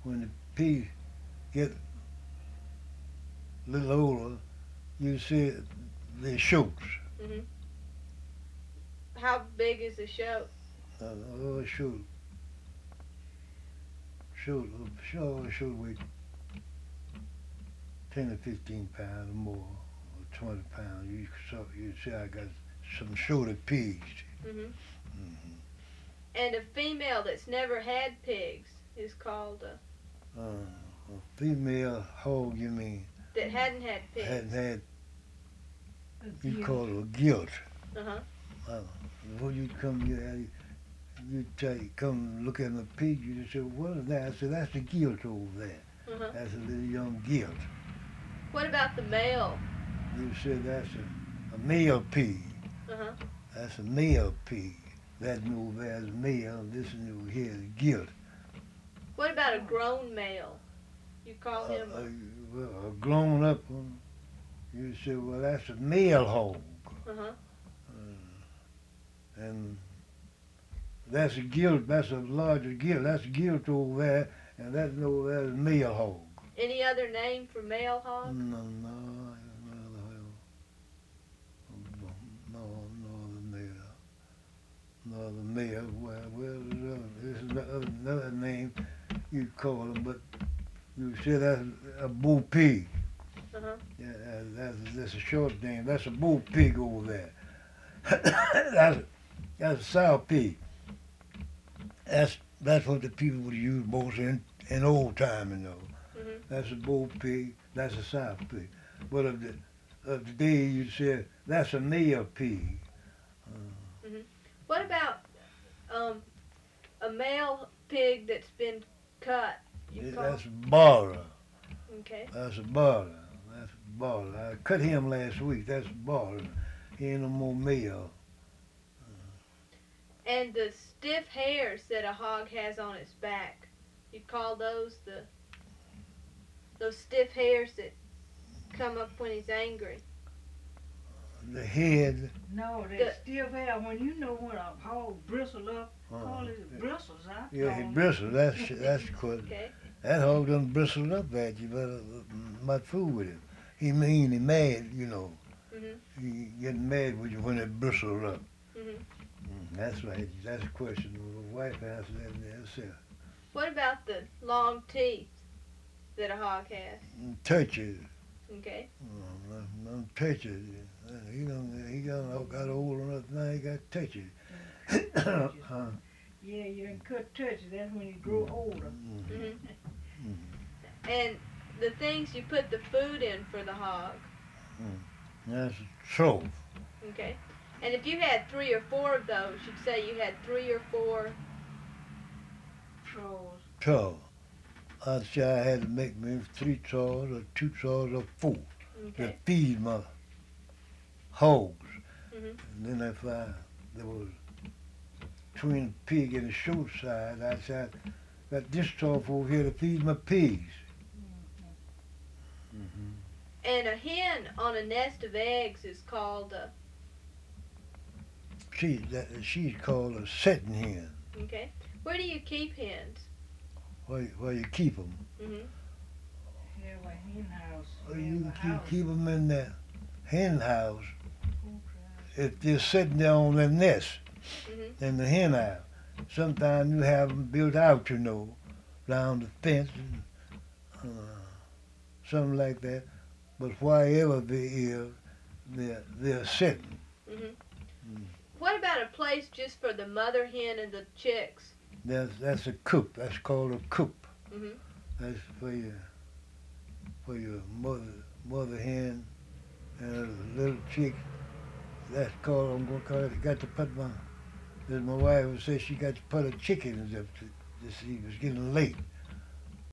when the pig get a little older, you see the shoots. Mhm. How big is the shoat? Oh, shoot, shoot weigh 10 to 15 pounds or more, or 20 pounds. You see I got some shoated pigs. Mhm. Hmm And a female that's never had pigs is called A female hog, you mean, that hadn't had hadn't pigs. had, A you gift. call it a gilt. Uh huh. Uh, Before you come here, you come look at the pig, you just say, what is that? I said, that's the gilt over there. Uh huh. That's a little young gilt. What about the male? You said that's a male pig. Uh huh. That's a male pig. That new over there is male. This new here is gilt. What about a grown male? You call him. A grown up one. You say, well, that's a male hog. Uh huh. And that's a gilt. That's a larger gilt. That's gilt over there, and that over there is male hog. Any other name for male hog? The male. No, the male. Well, this is another name you call them, but you say that's a bull pig. Uh huh. Yeah, that's a short name. That's a bull pig over there. That's a sow pig. That's what the people would use most in old time, you know. Mhm. That's a bull pig. That's a sow pig. But of the day, you say that's a male pig. Mhm. What about a male pig that's been cut? You call. That's a barra. Okay. That's a barra. That's a barra. I cut him last week. That's a barra. He ain't no more male. And the stiff hairs that a hog has on its back, you call those stiff hairs that come up when he's angry. The head. No, The- they still have. When you know when a hog bristle up, call Uh, it bristles. yeah, he bristled. That's the question. Okay. That hog done bristled up at you, but not fool with him. He mean he mad, you know. Mhm. He getting mad with you when it bristled up. Mhm. That's right. That's the question. The wife answered that herself. What about the long teeth that a hog has? Touch it. Okay. Don't touch it. He got old enough now. He got to touch it. Yeah, you done cut touch. That's when you grow older. Mhm. And the things you put the food in for the hog. That's a trough. Okay. And if you had 3 or 4 of those, you'd say you had 3 or 4. Trolls. Trough. I'd say I had to make maybe 3 troughs or 2 troughs or 4 to Okay. feed my hogs. Mhm. And then if there was between the pig and the short side, I said, got this trough over here to feed my pigs. Mm-hmm. And a hen on a nest of eggs is called She's called a setting hen. okay. Where do you keep hens? Where you keep them. Mhm. Yeah, a hen house. You House. keep them in the hen house Cool crowd. if they're sitting there on their nest Mhm. in the hen house. Sometimes you have them built out, you know, around the fence and something like that. But wherever they is, they're sitting. Mhm. Mm. What about a place just for the mother hen and the chicks? That's a coop. That's called a coop. Mhm. That's for your mother hen and a little chick. That's called, I'm gonna call it. Got to put my, as my wife would say, she got to put her chickens up to see it was getting late.